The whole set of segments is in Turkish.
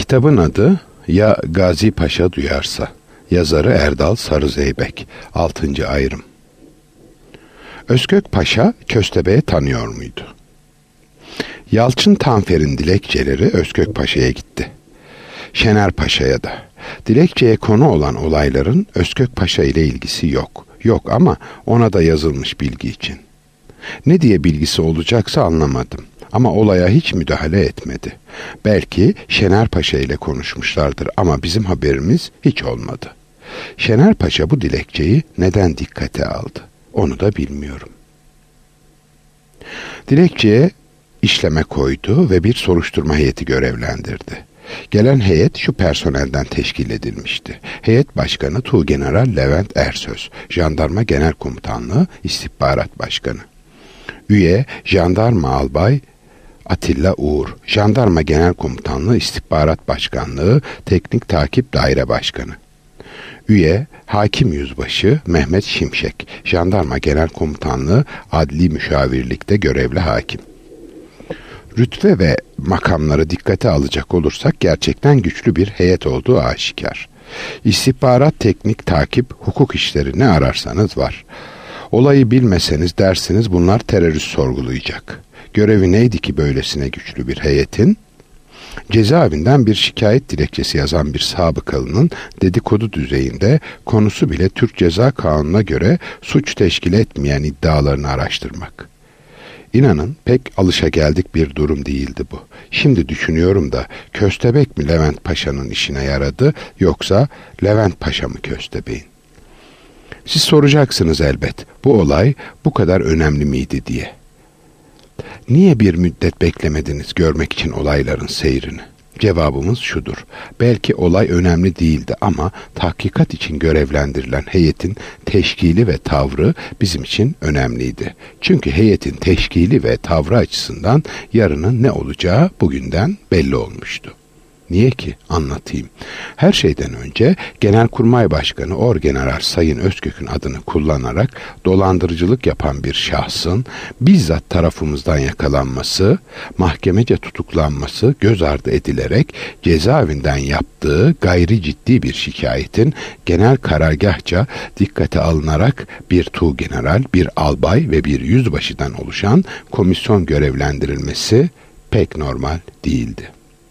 Kitabın adı Ya Gazi Paşa Duyarsa. Yazarı Erdal Sarızeybek. 6. ayrım. Özkök Paşa Köstebeği tanıyor muydu? Yalçın Tanfer'in dilekçeleri Özkök Paşa'ya gitti. Şener Paşa'ya da. Dilekçeye konu olan olayların Özkök Paşa ile ilgisi yok. Yok ama ona da yazılmış bilgi için. Ne diye bilgisi olacaksa anlamadım. Ama olaya hiç müdahale etmedi. Belki Şener Paşa ile konuşmuşlardır ama bizim haberimiz hiç olmadı. Şener Paşa bu dilekçeyi neden dikkate aldı? Onu da bilmiyorum. Dilekçeye işleme koydu ve bir soruşturma heyeti görevlendirdi. Gelen heyet şu personelden teşkil edilmişti. Heyet Başkanı Tuğgeneral Levent Ersöz, Jandarma Genel Komutanlığı İstihbarat Başkanı. Üye Jandarma Albay Atilla Uğur, Jandarma Genel Komutanlığı İstihbarat Başkanlığı Teknik Takip Daire Başkanı. Üye Hakim Yüzbaşı Mehmet Şimşek, Jandarma Genel Komutanlığı Adli Müşavirlikte görevli hakim. Rütbe ve makamları dikkate alacak olursak gerçekten güçlü bir heyet olduğu aşikar. İstihbarat, teknik, takip, hukuk işleri ne ararsanız var. Olayı bilmeseniz dersiniz bunlar terörist sorgulayacak. Görevi neydi ki böylesine güçlü bir heyetin? Cezaevinden bir şikayet dilekçesi yazan bir sabıkalının dedikodu düzeyinde konusu bile Türk Ceza Kanunu'na göre suç teşkil etmeyen iddialarını araştırmak. İnanın pek alışageldik bir durum değildi bu. Şimdi düşünüyorum da Köstebek mi Levent Paşa'nın işine yaradı yoksa Levent Paşa mı Köstebek'in? Siz soracaksınız elbet bu olay bu kadar önemli miydi diye. Niye bir müddet beklemediniz görmek için olayların seyrini? Cevabımız şudur. Belki olay önemli değildi ama tahkikat için görevlendirilen heyetin teşkili ve tavrı bizim için önemliydi. Çünkü heyetin teşkili ve tavrı açısından yarının ne olacağı bugünden belli olmuştu. Niye ki? Anlatayım. Her şeyden önce Genelkurmay Başkanı Orgeneral Sayın Özkök'ün adını kullanarak dolandırıcılık yapan bir şahsın bizzat tarafımızdan yakalanması, mahkemece tutuklanması göz ardı edilerek cezaevinden yaptığı gayri ciddi bir şikayetin genel karargahça dikkate alınarak bir tuğgeneral, bir albay ve bir yüzbaşıdan oluşan komisyon görevlendirilmesi pek normal değildi.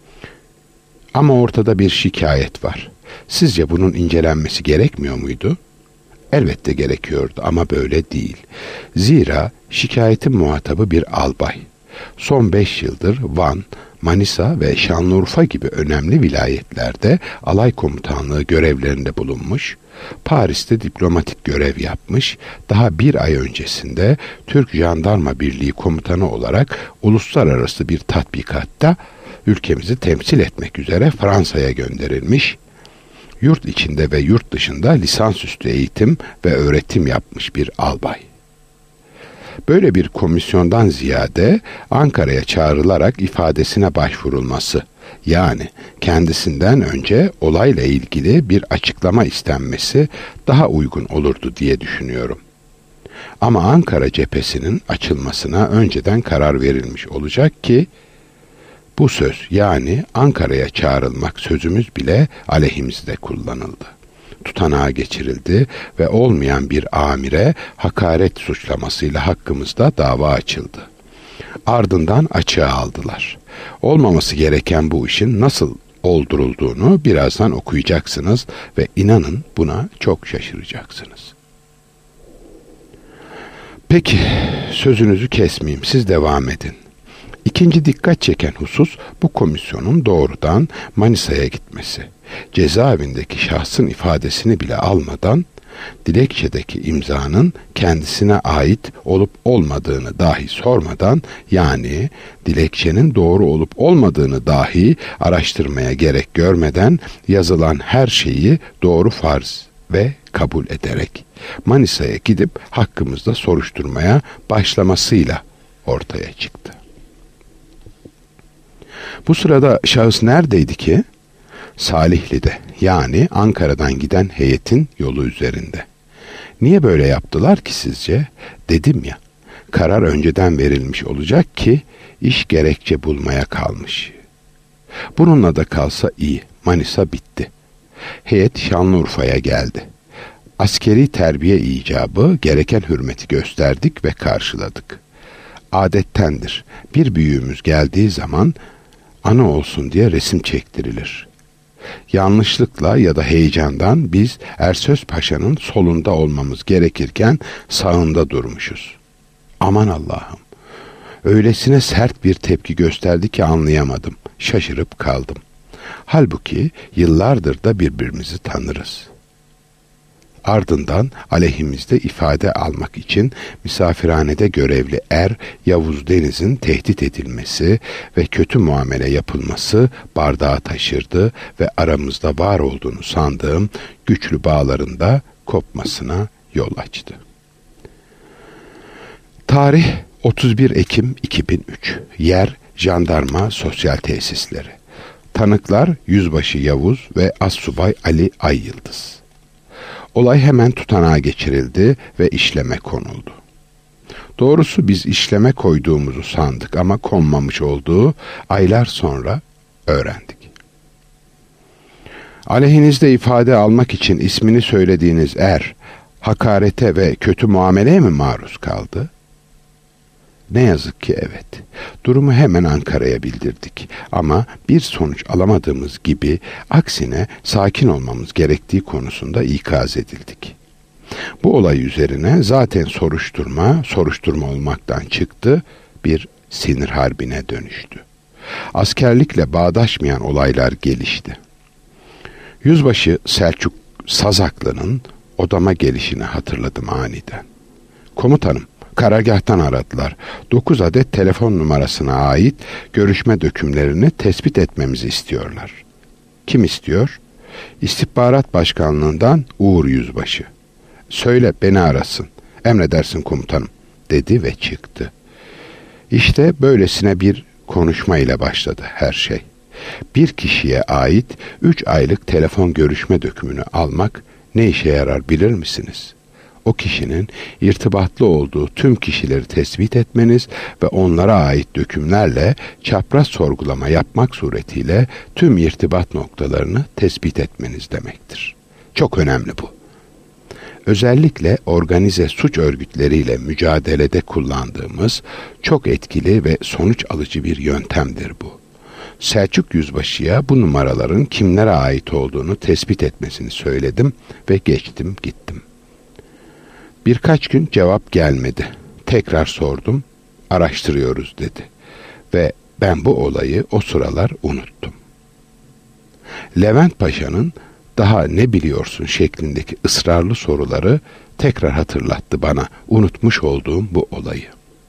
Ama ortada bir şikayet var. Sizce bunun incelenmesi gerekmiyor muydu? Elbette gerekiyordu ama böyle değil. Zira şikayetin muhatabı bir albay. Son 5 yıldır Van, Manisa ve Şanlıurfa gibi önemli vilayetlerde alay komutanlığı görevlerinde bulunmuş, Paris'te diplomatik görev yapmış, daha bir ay öncesinde Türk Jandarma Birliği komutanı olarak uluslararası bir tatbikatta ülkemizi temsil etmek üzere Fransa'ya gönderilmiş, yurt içinde ve yurt dışında lisansüstü eğitim ve öğretim yapmış bir albay. Böyle bir komisyondan ziyade Ankara'ya çağrılarak ifadesine başvurulması, yani kendisinden önce olayla ilgili bir açıklama istenmesi daha uygun olurdu diye düşünüyorum. Ama Ankara cephesinin açılmasına önceden karar verilmiş olacak ki, bu söz yani Ankara'ya çağrılmak sözümüz bile aleyhimizde kullanıldı. Tutanağa geçirildi ve olmayan bir amire hakaret suçlamasıyla hakkımızda dava açıldı. Ardından açığa aldılar. Olmaması gereken bu işin nasıl oldurulduğunu birazdan okuyacaksınız ve inanın buna çok şaşıracaksınız. Peki, sözünüzü kesmeyeyim, siz devam edin. İkinci dikkat çeken husus bu komisyonun doğrudan Manisa'ya gitmesi. Cezaevindeki şahsın ifadesini bile almadan dilekçedeki imzanın kendisine ait olup olmadığını dahi sormadan, yani dilekçenin doğru olup olmadığını dahi araştırmaya gerek görmeden yazılan her şeyi doğru farz ve kabul ederek Manisa'ya gidip hakkımızda soruşturmaya başlamasıyla ortaya çıktı. Bu sırada şahıs neredeydi ki? Salihli'de, yani Ankara'dan giden heyetin yolu üzerinde. Niye böyle yaptılar ki sizce? Dedim ya, karar önceden verilmiş olacak ki iş gerekçe bulmaya kalmış. Bununla da kalsa iyi. Manisa bitti. Heyet Şanlıurfa'ya geldi. Askeri terbiye icabı gereken hürmeti gösterdik ve karşıladık. Adettendir. Bir büyüğümüz geldiği zaman ana olsun diye resim çektirilir. Yanlışlıkla ya da heyecandan biz Ersöz Paşa'nın solunda olmamız gerekirken sağında durmuşuz. Aman Allah'ım! Öylesine sert bir tepki gösterdi ki anlayamadım. Şaşırıp kaldım. Halbuki yıllardır da birbirimizi tanırız. Ardından aleyhimizde ifade almak için misafirhanede görevli Yavuz Deniz'in tehdit edilmesi ve kötü muamele yapılması bardağı taşırdı ve aramızda var olduğunu sandığım güçlü bağların da kopmasına yol açtı. Tarih 31 Ekim 2003. Yer Jandarma Sosyal Tesisleri. Tanıklar Yüzbaşı Yavuz ve Assubay Ali Ayyıldız. Olay hemen tutanağa geçirildi ve işleme konuldu. Doğrusu biz işleme koyduğumuzu sandık ama konmamış olduğu aylar sonra öğrendik. Aleyhinizde ifade almak için ismini söylediğiniz hakarete ve kötü muameleye mi maruz kaldı? Ne yazık ki evet. Durumu hemen Ankara'ya bildirdik. Ama bir sonuç alamadığımız gibi aksine sakin olmamız gerektiği konusunda ikaz edildik. Bu olay üzerine zaten soruşturma olmaktan çıktı, bir sinir harbine dönüştü. Askerlikle bağdaşmayan olaylar gelişti. Yüzbaşı Selçuk Sazaklı'nın odama gelişini hatırladım aniden. Komutanım, karargâhtan aradılar. 9 adet telefon numarasına ait görüşme dökümlerini tespit etmemizi istiyorlar. Kim istiyor? İstihbarat Başkanlığından Uğur Yüzbaşı. Söyle beni arasın. Emredersin komutanım dedi ve çıktı. İşte böylesine bir konuşma ile başladı her şey. Bir kişiye ait 3 aylık telefon görüşme dökümünü almak ne işe yarar bilir misiniz? O kişinin irtibatlı olduğu tüm kişileri tespit etmeniz ve onlara ait dökümlerle çapraz sorgulama yapmak suretiyle tüm irtibat noktalarını tespit etmeniz demektir. Çok önemli bu. Özellikle organize suç örgütleriyle mücadelede kullandığımız çok etkili ve sonuç alıcı bir yöntemdir bu. Selçuk Yüzbaşı'ya bu numaraların kimlere ait olduğunu tespit etmesini söyledim ve geçtim gittim. Birkaç gün cevap gelmedi. Tekrar sordum, araştırıyoruz dedi. Ve ben bu olayı o sıralar unuttum. Levent Paşa'nın daha ne biliyorsun şeklindeki ısrarlı soruları tekrar hatırlattı bana unutmuş olduğum bu olayı.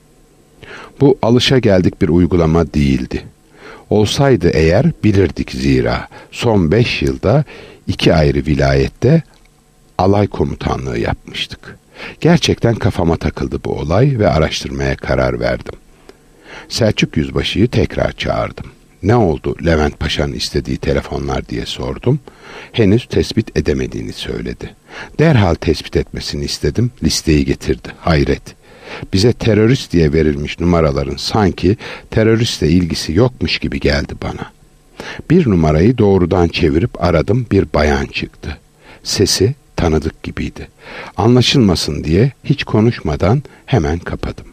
Bu alışageldik bir uygulama değildi. Olsaydı eğer bilirdik zira son 5 yılda 2 ayrı vilayette alay komutanlığı yapmıştık. Gerçekten kafama takıldı bu olay ve araştırmaya karar verdim. Selçuk Yüzbaşı'yı tekrar çağırdım. Ne oldu Levent Paşa'nın istediği telefonlar diye sordum. Henüz tespit edemediğini söyledi. Derhal tespit etmesini istedim. Listeyi getirdi. Hayret. Bize terörist diye verilmiş numaraların sanki teröristle ilgisi yokmuş gibi geldi bana. Bir numarayı doğrudan çevirip aradım, bir bayan çıktı. Sesi tanıdık gibiydi. Anlaşılmasın diye hiç konuşmadan hemen kapadım.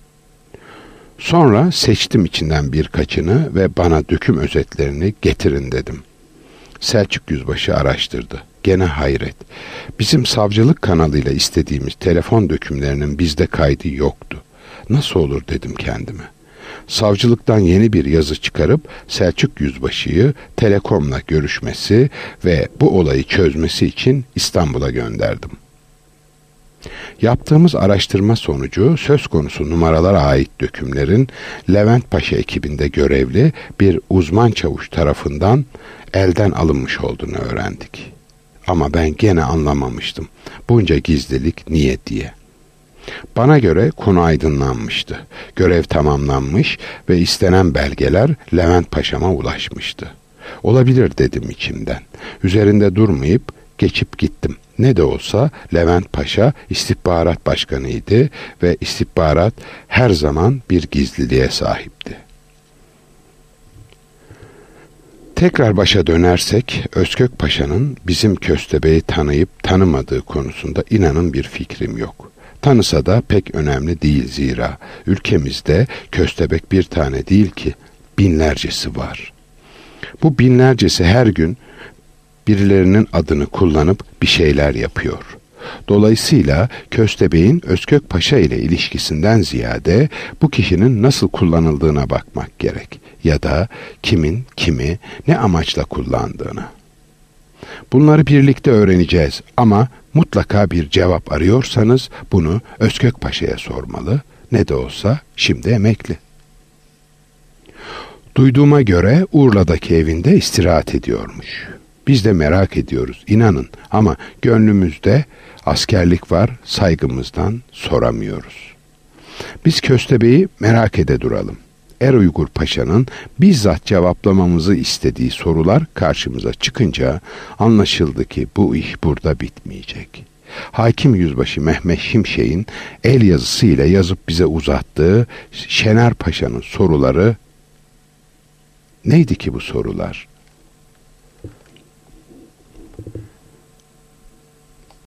Sonra seçtim içinden birkaçını ve bana döküm özetlerini getirin dedim. Selçuk Yüzbaşı araştırdı. Gene hayret. Bizim savcılık kanalıyla istediğimiz telefon dökümlerinin bizde kaydı yoktu. Nasıl olur dedim kendime. Savcılıktan yeni bir yazı çıkarıp Selçuk Yüzbaşı'yı Telekom'la görüşmesi ve bu olayı çözmesi için İstanbul'a gönderdim. Yaptığımız araştırma sonucu söz konusu numaralara ait dökümlerin Levent Paşa ekibinde görevli bir uzman çavuş tarafından elden alınmış olduğunu öğrendik. Ama ben gene anlamamıştım. Bunca gizlilik niye diye. Bana göre konu aydınlanmıştı. Görev tamamlanmış ve istenen belgeler Levent Paşa'ma ulaşmıştı. Olabilir dedim içimden. Üzerinde durmayıp geçip gittim. Ne de olsa Levent Paşa istihbarat başkanıydı ve istihbarat her zaman bir gizliliğe sahipti. Tekrar başa dönersek Özkök Paşa'nın bizim Köstebeği tanıyıp tanımadığı konusunda inanın bir fikrim yok. Tanısa da pek önemli değil zira ülkemizde köstebek bir tane değil ki binlercesi var. Bu binlercesi her gün birilerinin adını kullanıp bir şeyler yapıyor. Dolayısıyla köstebeğin Özkök Paşa ile ilişkisinden ziyade bu kişinin nasıl kullanıldığına bakmak gerek ya da kimin kimi ne amaçla kullandığına. Bunları birlikte öğreneceğiz ama mutlaka bir cevap arıyorsanız bunu Özkök Paşa'ya sormalı. Ne de olsa şimdi emekli. Duyduğuma göre Urla'daki evinde istirahat ediyormuş. Biz de merak ediyoruz, inanın, ama gönlümüzde askerlik var, saygımızdan soramıyoruz. Biz köstebeği merak ede duralım. Uygur Paşa'nın bizzat cevaplamamızı istediği sorular karşımıza çıkınca anlaşıldı ki bu iş burada bitmeyecek. Hakim Yüzbaşı Mehmet Şimşek'in el yazısıyla yazıp bize uzattığı Şener Paşa'nın soruları neydi ki bu sorular?